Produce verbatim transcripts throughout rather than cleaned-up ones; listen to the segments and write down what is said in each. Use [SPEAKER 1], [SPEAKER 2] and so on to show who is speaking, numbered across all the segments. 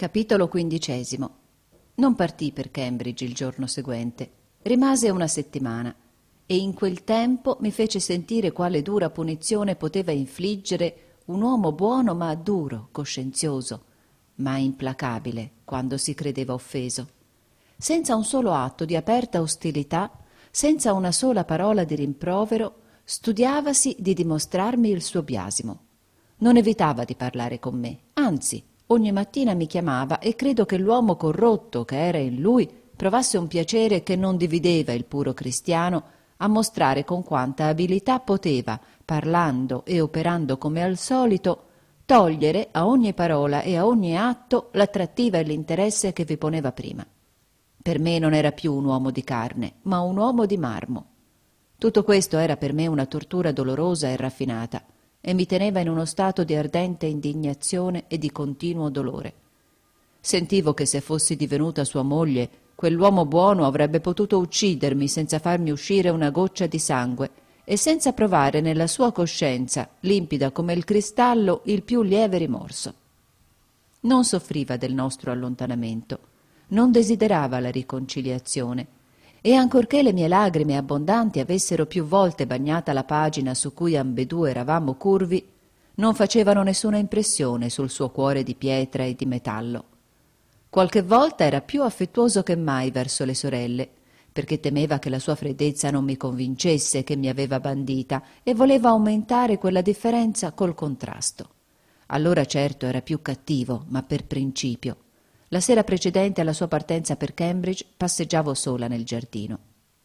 [SPEAKER 1] Capitolo quindicesimo. Non partì per Cambridge il giorno seguente. Rimase una settimana e in quel tempo mi fece sentire quale dura punizione poteva infliggere un uomo buono ma duro, coscienzioso, ma implacabile quando si credeva offeso. Senza un solo atto di aperta ostilità, senza una sola parola di rimprovero, studiavasi di dimostrarmi il suo biasimo. Non evitava di parlare con me, anzi, ogni mattina mi chiamava e credo che l'uomo corrotto che era in lui provasse un piacere che non divideva il puro cristiano a mostrare con quanta abilità poteva, parlando e operando come al solito, togliere a ogni parola e a ogni atto l'attrattiva e l'interesse che vi poneva prima. Per me non era più un uomo di carne, ma un uomo di marmo. Tutto questo era per me una tortura dolorosa e raffinata, e mi teneva in uno stato di ardente indignazione e di continuo dolore. Sentivo che se fossi divenuta sua moglie, quell'uomo buono avrebbe potuto uccidermi senza farmi uscire una goccia di sangue e senza provare nella sua coscienza, limpida come il cristallo, il più lieve rimorso. Non soffriva del nostro allontanamento, non desiderava la riconciliazione, e ancorché le mie lagrime abbondanti avessero più volte bagnata la pagina su cui ambedue eravamo curvi, non facevano nessuna impressione sul suo cuore di pietra e di metallo. Qualche volta era più affettuoso che mai verso le sorelle, perché temeva che la sua freddezza non mi convincesse che mi aveva bandita e voleva aumentare quella differenza col contrasto. Allora certo era più cattivo, ma per principio. La sera precedente alla sua partenza per Cambridge passeggiavo sola nel giardino.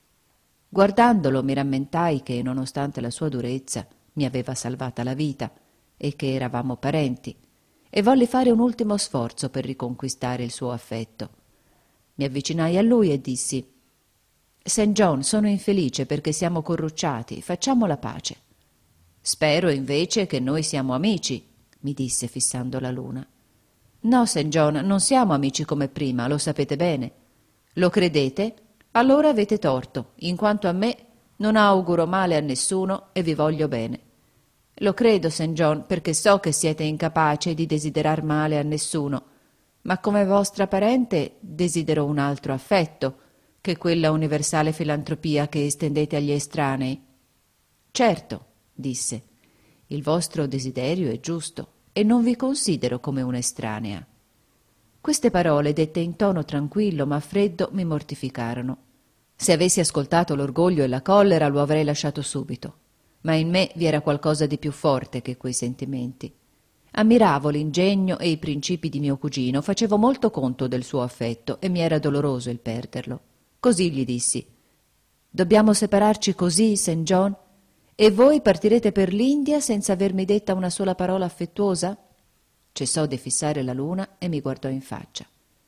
[SPEAKER 1] Guardandolo mi rammentai che, nonostante la sua durezza, mi aveva salvata la vita e che eravamo parenti, e volli fare un ultimo sforzo per riconquistare il suo affetto. Mi avvicinai a lui e dissi: «Saint John, sono infelice perché siamo corrucciati, facciamo la pace». «Spero invece che noi siamo amici», mi disse fissando la luna. «No, Saint John, non siamo amici come prima, lo sapete bene». «Lo credete? Allora avete torto, in quanto a me non auguro male a nessuno e vi voglio bene». «Lo credo, Saint John, perché so che siete incapace di desiderar male a nessuno, ma come vostra parente desidero un altro affetto che quella universale filantropia che estendete agli estranei». «Certo», disse, «il vostro desiderio è giusto e non vi considero come un'estranea». Queste parole, dette in tono tranquillo ma freddo, mi mortificarono. Se avessi ascoltato l'orgoglio e la collera lo avrei lasciato subito, ma in me vi era qualcosa di più forte che quei sentimenti. Ammiravo l'ingegno e i principi di mio cugino, facevo molto conto del suo affetto e mi era doloroso il perderlo. Così gli dissi: «Dobbiamo separarci così, Saint John? E voi partirete per l'India senza avermi detta una sola parola affettuosa?» Cessò di fissare la luna e mi guardò in faccia.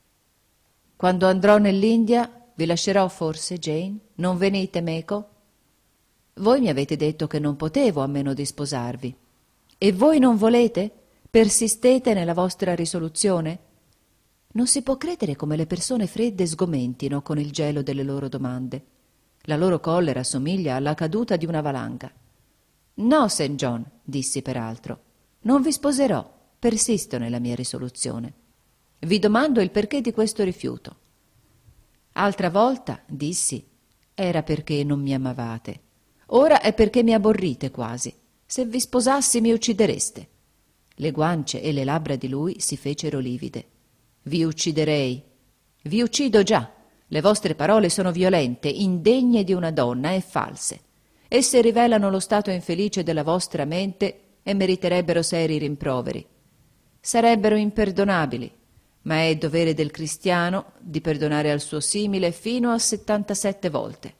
[SPEAKER 1] «Quando andrò nell'India vi lascerò forse, Jane? Non venite meco? Voi mi avete detto che non potevo a meno di sposarvi. E voi non volete? Persistete nella vostra risoluzione?» Non si può credere come le persone fredde sgomentino con il gelo delle loro domande. La loro collera somiglia alla caduta di una valanga. «No, Saint John», dissi peraltro, «non vi sposerò, persisto nella mia risoluzione. Vi domando il perché di questo rifiuto». «Altra volta», dissi, «era perché non mi amavate. Ora è perché mi aborrite quasi. Se vi sposassi mi uccidereste». Le guance e le labbra di lui si fecero livide. «Vi ucciderei. Vi uccido già. Le vostre parole sono violente, indegne di una donna e false. Esse rivelano lo stato infelice della vostra mente e meriterebbero seri rimproveri. Sarebbero imperdonabili, ma è dovere del cristiano di perdonare al suo simile fino a settantasette volte».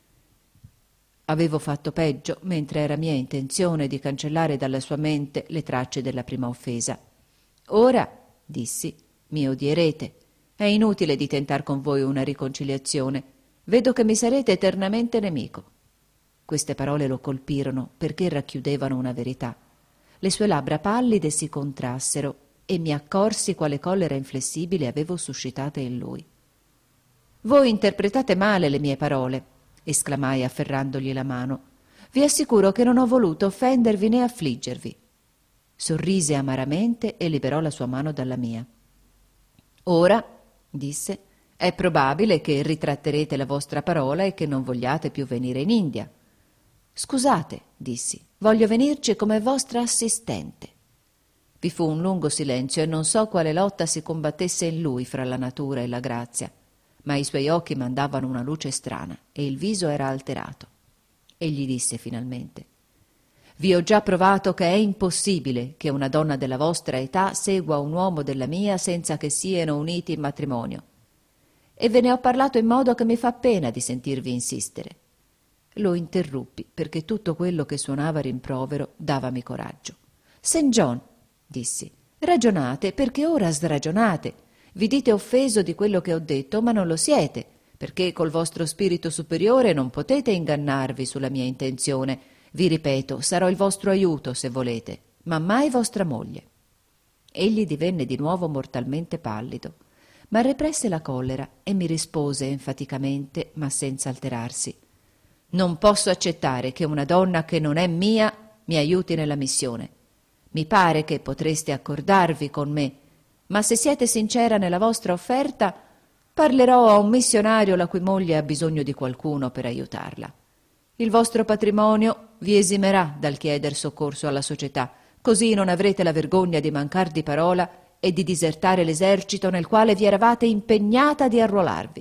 [SPEAKER 1] Avevo fatto peggio, mentre era mia intenzione di cancellare dalla sua mente le tracce della prima offesa. «Ora», dissi, «mi odierete. È inutile di tentar con voi una riconciliazione. Vedo che mi sarete eternamente nemico». Queste parole lo colpirono perché racchiudevano una verità. Le sue labbra pallide si contrassero e mi accorsi quale collera inflessibile avevo suscitata in lui. «Voi interpretate male le mie parole», esclamai afferrandogli la mano. «Vi assicuro che non ho voluto offendervi né affliggervi». Sorrise amaramente e liberò la sua mano dalla mia. Ora, disse, è probabile che ritratterete la vostra parola e che non vogliate più venire in India. Scusate, dissi, voglio venirci come vostra assistente. Vi fu un lungo silenzio e non so quale lotta si combattesse in lui fra la natura e la grazia, ma i suoi occhi mandavano una luce strana e il viso era alterato. Egli disse finalmente: vi ho già provato che è impossibile che una donna della vostra età segua un uomo della mia senza che siano uniti in matrimonio. E ve ne ho parlato in modo che mi fa pena di sentirvi insistere. Lo interruppi perché tutto quello che suonava rimprovero davami coraggio. Saint John, dissi, ragionate perché ora sragionate. Vi dite offeso di quello che ho detto, ma non lo siete, perché col vostro spirito superiore non potete ingannarvi sulla mia intenzione. Vi ripeto, sarò il vostro aiuto se volete, ma mai vostra moglie. Egli divenne di nuovo mortalmente pallido, ma represse la collera e mi rispose enfaticamente, ma senza alterarsi: non posso accettare che una donna che non è mia mi aiuti nella missione. Mi pare che potreste accordarvi con me, ma se siete sincera nella vostra offerta, parlerò a un missionario la cui moglie ha bisogno di qualcuno per aiutarla. Il vostro patrimonio vi esimerà dal chieder soccorso alla società, così non avrete la vergogna di mancar di parola e di disertare l'esercito nel quale vi eravate impegnata di arruolarvi.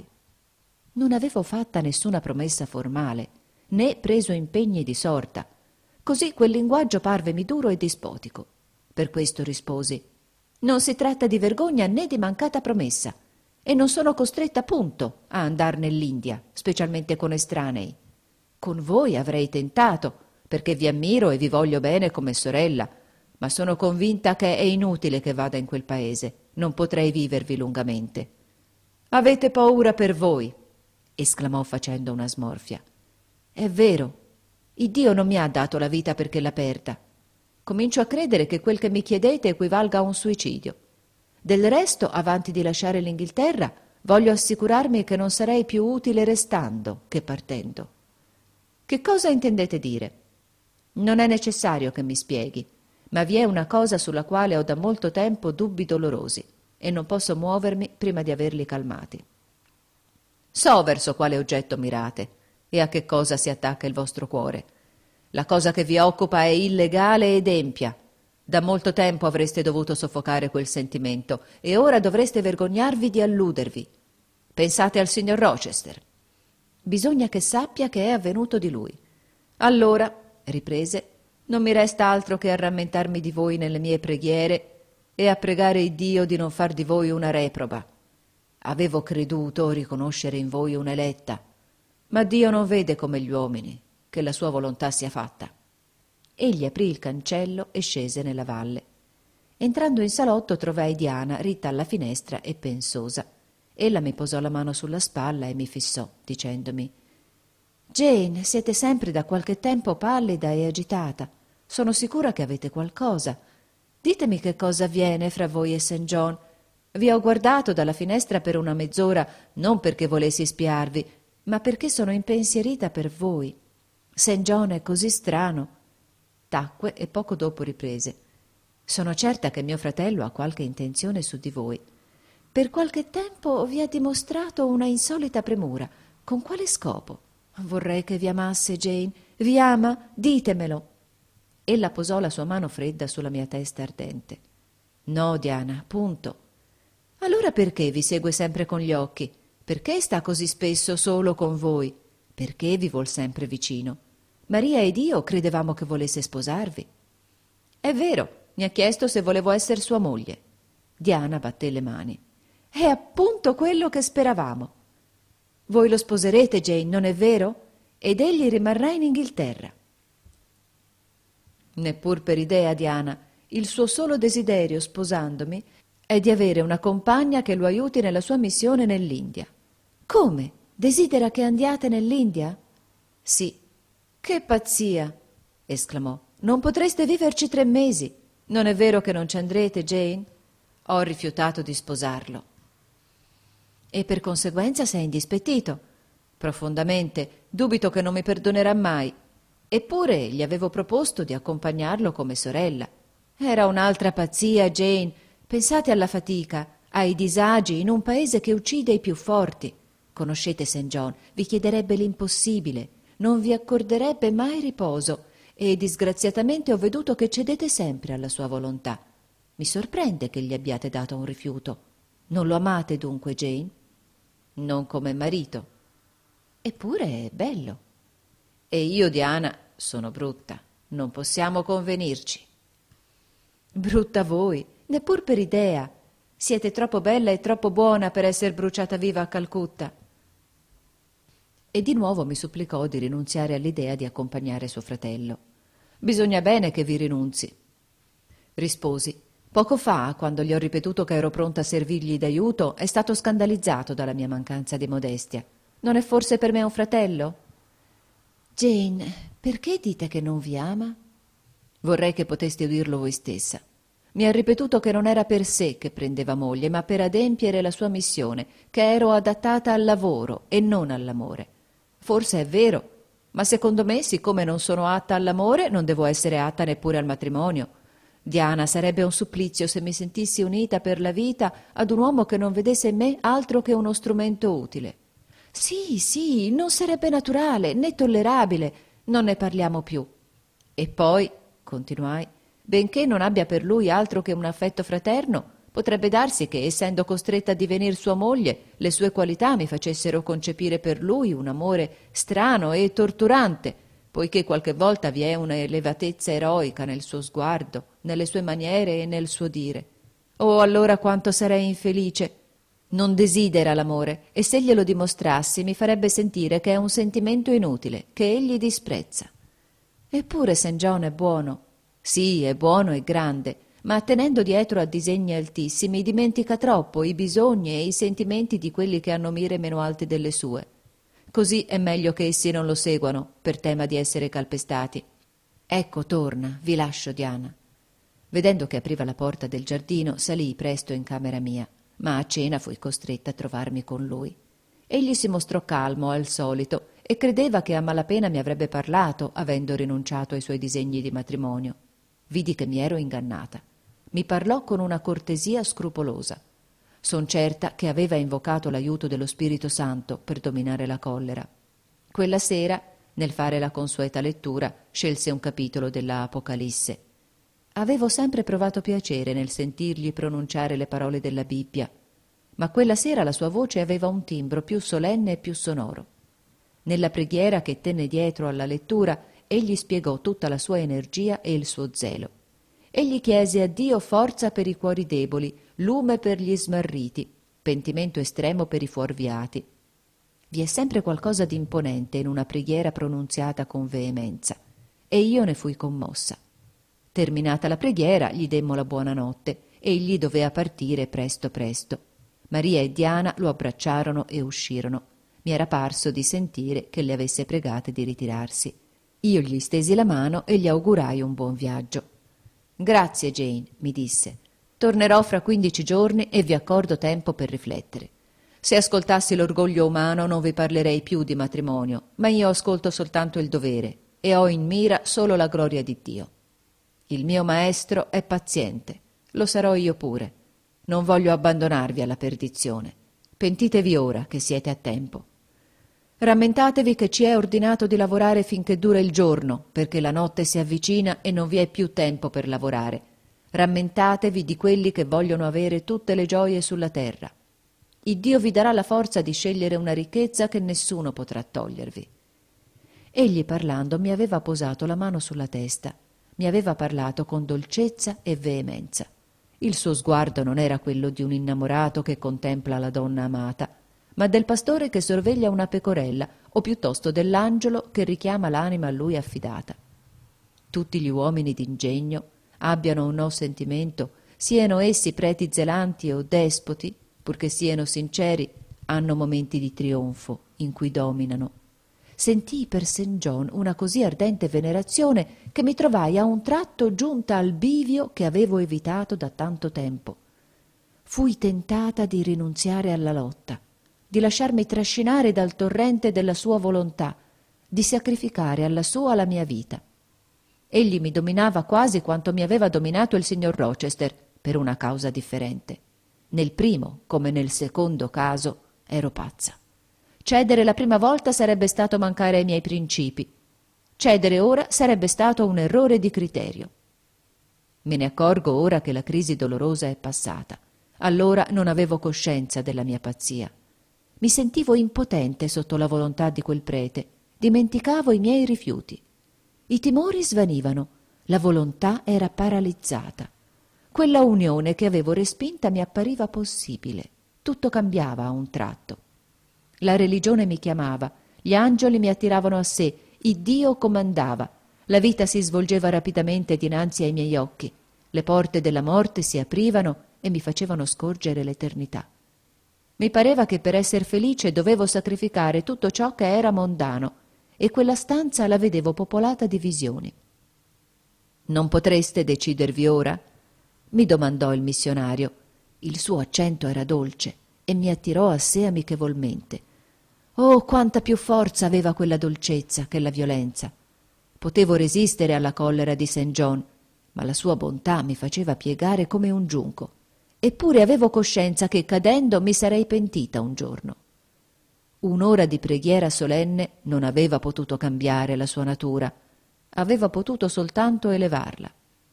[SPEAKER 1] Non avevo fatta nessuna promessa formale, né preso impegni di sorta, così quel linguaggio parvemi duro e dispotico. Per questo risposi: non si tratta di vergogna né di mancata promessa, e non sono costretta punto a andar nell'India, specialmente con estranei. Con voi avrei tentato, perché vi ammiro e vi voglio bene come sorella, ma sono convinta che è inutile che vada in quel paese, non potrei vivervi lungamente. Avete paura per voi, esclamò facendo una smorfia. È vero, Iddio non mi ha dato la vita perché l'ha perda. Comincio a credere che quel che mi chiedete equivalga a un suicidio. Del resto, avanti di lasciare l'Inghilterra, voglio assicurarmi che non sarei più utile restando che partendo. Che cosa intendete dire? Non è necessario che mi spieghi, ma vi è una cosa sulla quale ho da molto tempo dubbi dolorosi e non posso muovermi prima di averli calmati. So verso quale oggetto mirate e a che cosa si attacca il vostro cuore. La cosa che vi occupa è illegale ed empia. Da molto tempo avreste dovuto soffocare quel sentimento e ora dovreste vergognarvi di alludervi. Pensate al signor Rochester. Bisogna che sappia che è avvenuto di lui. Allora, riprese, non mi resta altro che a rammentarmi di voi nelle mie preghiere e a pregare Iddio di non far di voi una reproba. Avevo creduto riconoscere in voi un'eletta, ma Dio non vede come gli uomini, che la sua volontà sia fatta. Egli aprì il cancello e scese nella valle. Entrando in salotto trovai Diana ritta alla finestra e pensosa. Ella mi posò la mano sulla spalla e mi fissò, dicendomi: «Jane, siete sempre da qualche tempo pallida e agitata. Sono sicura che avete qualcosa. Ditemi che cosa avviene fra voi e Saint John. Vi ho guardato dalla finestra per una mezz'ora, non perché volessi spiarvi, ma perché sono impensierita per voi. Saint John è così strano». Tacque e poco dopo riprese: «Sono certa che mio fratello ha qualche intenzione su di voi. Per qualche tempo vi ha dimostrato una insolita premura. Con quale scopo? Vorrei che vi amasse, Jane. Vi ama? Ditemelo». Ella posò la sua mano fredda sulla mia testa ardente. «No, Diana, punto». «Allora perché vi segue sempre con gli occhi? Perché sta così spesso solo con voi? Perché vi vuol sempre vicino? Maria ed io credevamo che volesse sposarvi». «È vero, mi ha chiesto se volevo essere sua moglie». Diana batté le mani. «È appunto quello che speravamo. Voi lo sposerete, Jane, non è vero? Ed egli rimarrà in Inghilterra». «Neppur per idea, Diana. Il suo solo desiderio, sposandomi, è di avere una compagna che lo aiuti nella sua missione nell'India». «Come? Desidera che andiate nell'India?» «Sì». «Che pazzia!» esclamò. «Non potreste viverci tre mesi. Non è vero che non ci andrete, Jane?» «Ho rifiutato di sposarlo». «E per conseguenza sei indispettito?» «Profondamente. Dubito che non mi perdonerà mai. Eppure gli avevo proposto di accompagnarlo come sorella». «Era un'altra pazzia, Jane. Pensate alla fatica, ai disagi in un paese che uccide i più forti. Conoscete Saint John, vi chiederebbe l'impossibile, non vi accorderebbe mai riposo e disgraziatamente ho veduto che cedete sempre alla sua volontà. Mi sorprende che gli abbiate dato un rifiuto. Non lo amate dunque, Jane? Non come marito. Eppure è bello. E io, Diana, sono brutta. Non possiamo convenirci. Brutta voi, neppur per idea. Siete troppo bella e troppo buona per essere bruciata viva a Calcutta. E di nuovo mi supplicò di rinunziare all'idea di accompagnare suo fratello. Bisogna bene che vi rinunzi. Risposi. Poco fa, quando gli ho ripetuto che ero pronta a servirgli d'aiuto, è stato scandalizzato dalla mia mancanza di modestia. Non è forse per me un fratello? Jane, perché dite che non vi ama? Vorrei che poteste udirlo voi stessa. Mi ha ripetuto che non era per sé che prendeva moglie, ma per adempiere la sua missione, che ero adattata al lavoro e non all'amore. Forse è vero, ma secondo me, siccome non sono atta all'amore, non devo essere atta neppure al matrimonio. Diana, sarebbe un supplizio se mi sentissi unita per la vita ad un uomo che non vedesse in me altro che uno strumento utile. Sì, sì, non sarebbe naturale né tollerabile. Non ne parliamo più. E poi, continuai, benché non abbia per lui altro che un affetto fraterno, potrebbe darsi che, essendo costretta a divenir sua moglie, le sue qualità mi facessero concepire per lui un amore strano e torturante, poiché qualche volta vi è una elevatezza eroica nel suo sguardo, nelle sue maniere e nel suo dire. Oh, allora quanto sarei infelice! Non desidera l'amore, e se glielo dimostrassi mi farebbe sentire che è un sentimento inutile, che egli disprezza. Eppure Saint John è buono. Sì, è buono e grande, ma tenendo dietro a disegni altissimi dimentica troppo i bisogni e i sentimenti di quelli che hanno mire meno alte delle sue. Così è meglio che essi non lo seguano, per tema di essere calpestati. Ecco, torna, vi lascio, Diana. Vedendo che apriva la porta del giardino, salii presto in camera mia, ma a cena fui costretta a trovarmi con lui. Egli si mostrò calmo al solito e credeva che a malapena mi avrebbe parlato, avendo rinunciato ai suoi disegni di matrimonio. Vidi che mi ero ingannata. Mi parlò con una cortesia scrupolosa. Son certa che aveva invocato l'aiuto dello Spirito Santo per dominare la collera. Quella sera, nel fare la consueta lettura, scelse un capitolo della Apocalisse. Avevo sempre provato piacere nel sentirgli pronunciare le parole della Bibbia, ma quella sera la sua voce aveva un timbro più solenne e più sonoro. Nella preghiera che tenne dietro alla lettura, egli spiegò tutta la sua energia e il suo zelo. Egli chiese a Dio forza per i cuori deboli, lume per gli smarriti, pentimento estremo per i fuorviati. Vi è sempre qualcosa di imponente in una preghiera pronunziata con veemenza, e io ne fui commossa. Terminata la preghiera, gli demmo la buonanotte. Egli doveva partire presto presto. Maria e Diana lo abbracciarono e uscirono. Mi era parso di sentire che le avesse pregate di ritirarsi. Io gli stesi la mano e gli augurai un buon viaggio. «Grazie, Jane», mi disse. «Tornerò fra quindici giorni e vi accordo tempo per riflettere. Se ascoltassi l'orgoglio umano non vi parlerei più di matrimonio, ma io ascolto soltanto il dovere e ho in mira solo la gloria di Dio. Il mio maestro è paziente, lo sarò io pure. Non voglio abbandonarvi alla perdizione. Pentitevi ora che siete a tempo. Rammentatevi che ci è ordinato di lavorare finché dura il giorno, perché la notte si avvicina e non vi è più tempo per lavorare. Rammentatevi di quelli che vogliono avere tutte le gioie sulla terra. Il Dio vi darà la forza di scegliere una ricchezza che nessuno potrà togliervi». Egli, parlando, mi aveva posato la mano sulla testa. Mi aveva parlato con dolcezza e veemenza. Il suo sguardo non era quello di un innamorato che contempla la donna amata, ma del pastore che sorveglia una pecorella, o piuttosto dell'angelo che richiama l'anima a lui affidata. Tutti gli uomini d'ingegno, abbiano o no sentimento, siano essi preti zelanti o despoti, purché siano sinceri, hanno momenti di trionfo in cui dominano. Sentii per Saint John una così ardente venerazione che mi trovai a un tratto giunta al bivio che avevo evitato da tanto tempo. Fui tentata di rinunziare alla lotta, di lasciarmi trascinare dal torrente della sua volontà, di sacrificare alla sua la mia vita. Egli mi dominava quasi quanto mi aveva dominato il signor Rochester, per una causa differente. Nel primo, come nel secondo caso, ero pazza. Cedere la prima volta sarebbe stato mancare ai miei principi. Cedere ora sarebbe stato un errore di criterio. Me ne accorgo ora che la crisi dolorosa è passata. Allora non avevo coscienza della mia pazzia. Mi sentivo impotente sotto la volontà di quel prete. Dimenticavo i miei rifiuti. I timori svanivano. La volontà era paralizzata. Quella unione che avevo respinta mi appariva possibile. Tutto cambiava a un tratto. La religione mi chiamava, gli angeli mi attiravano a sé, Iddio comandava, la vita si svolgeva rapidamente dinanzi ai miei occhi, le porte della morte si aprivano e mi facevano scorgere l'eternità. Mi pareva che per esser felice dovevo sacrificare tutto ciò che era mondano, e quella stanza la vedevo popolata di visioni. «Non potreste decidervi ora?» mi domandò il missionario. Il suo accento era dolce e mi attirò a sé amichevolmente. Oh, quanta più forza aveva quella dolcezza che la violenza! Potevo resistere alla collera di Saint John, ma la sua bontà mi faceva piegare come un giunco. Eppure avevo coscienza che cadendo mi sarei pentita un giorno. Un'ora di preghiera solenne non aveva potuto cambiare la sua natura, aveva potuto soltanto elevarla.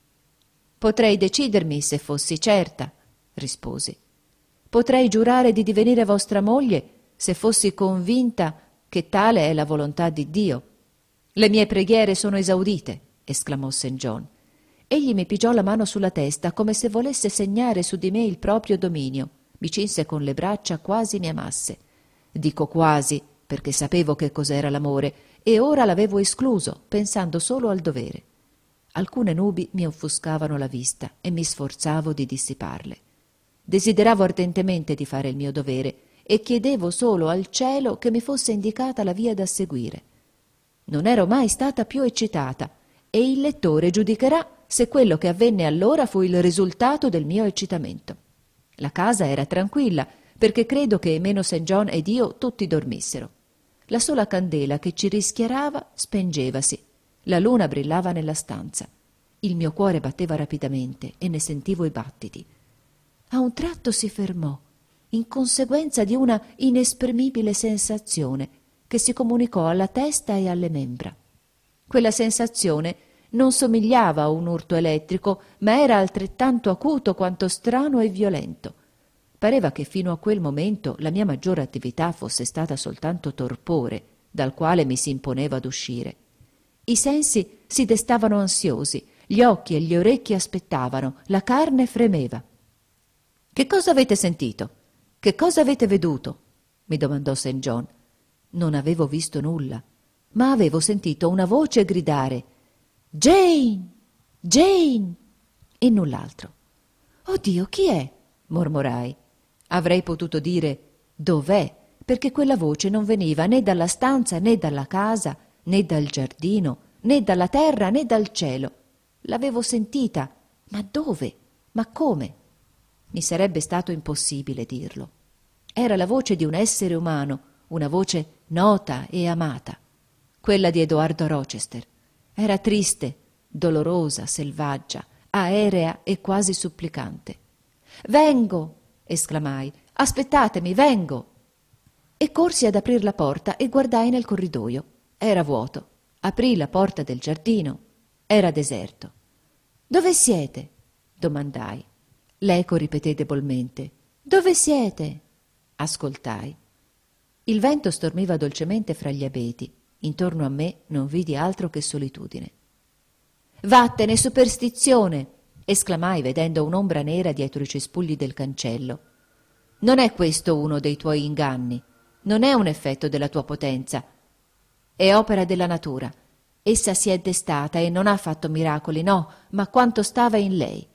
[SPEAKER 1] «Potrei decidermi se fossi certa», risposi. «Potrei giurare di divenire vostra moglie se fossi convinta che tale è la volontà di Dio». «Le mie preghiere sono esaudite», esclamò Saint John. Egli mi pigiò la mano sulla testa come se volesse segnare su di me il proprio dominio. Mi cinse con le braccia, quasi mi amasse. Dico quasi, perché sapevo che cos'era l'amore, e ora l'avevo escluso, pensando solo al dovere. Alcune nubi mi offuscavano la vista e mi sforzavo di dissiparle. Desideravo ardentemente di fare il mio dovere e chiedevo solo al cielo che mi fosse indicata la via da seguire. Non ero mai stata più eccitata e il lettore giudicherà se quello che avvenne allora fu il risultato del mio eccitamento. La casa era tranquilla, perché credo che meno Saint John ed io tutti dormissero. La sola candela che ci rischiarava spengevasi. La luna brillava nella stanza. Il mio cuore batteva rapidamente e ne sentivo i battiti. A un tratto si fermò, in conseguenza di una inesprimibile sensazione che si comunicò alla testa e alle membra. Quella sensazione non somigliava a un urto elettrico, ma era altrettanto acuto quanto strano e violento. Pareva che fino a quel momento la mia maggiore attività fosse stata soltanto torpore, dal quale mi si imponeva d'uscire. I sensi si destavano ansiosi, gli occhi e gli orecchi aspettavano, la carne fremeva. «Che cosa avete sentito? Che cosa avete veduto?» mi domandò Saint John. Non avevo visto nulla, ma avevo sentito una voce gridare «Jane! Jane!» e null'altro. «Oh Dio, chi è?» mormorai. Avrei potuto dire «Dov'è?» perché quella voce non veniva né dalla stanza né dalla casa, né dal giardino, né dalla terra, né dal cielo. L'avevo sentita, ma dove? Ma come? Mi sarebbe stato impossibile dirlo. Era la voce di un essere umano, una voce nota e amata, quella di Edoardo Rochester. Era triste, dolorosa, selvaggia, aerea e quasi supplicante. «Vengo!» esclamai. «Aspettatemi, vengo!» E corsi ad aprir la porta e guardai nel corridoio. Era vuoto. Aprì la porta del giardino. Era deserto. «Dove siete?» domandai. L'eco ripeté debolmente. «Dove siete?» Ascoltai. Il vento stormiva dolcemente fra gli abeti. Intorno a me non vidi altro che solitudine. «Vattene, superstizione!» esclamai vedendo un'ombra nera dietro i cespugli del cancello. «Non è questo uno dei tuoi inganni. Non è un effetto della tua potenza. È opera della natura. Essa si è destata e non ha fatto miracoli, no, ma quanto stava in lei».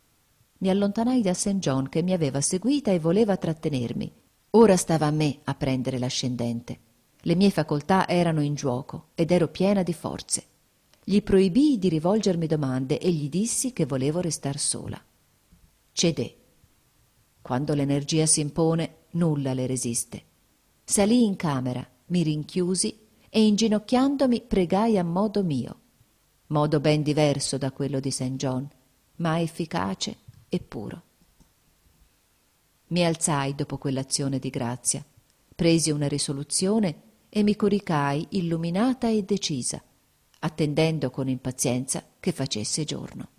[SPEAKER 1] Mi allontanai da Saint John che mi aveva seguita e voleva trattenermi. Ora stava a me a prendere l'ascendente. Le mie facoltà erano in giuoco ed ero piena di forze. Gli proibii di rivolgermi domande e gli dissi che volevo restar sola. Cedé. Quando l'energia si impone, nulla le resiste. Salii in camera, mi rinchiusi e inginocchiandomi pregai a modo mio. Modo ben diverso da quello di Saint John, ma efficace e puro. Mi alzai dopo quell'azione di grazia, presi una risoluzione e mi coricai illuminata e decisa, attendendo con impazienza che facesse giorno.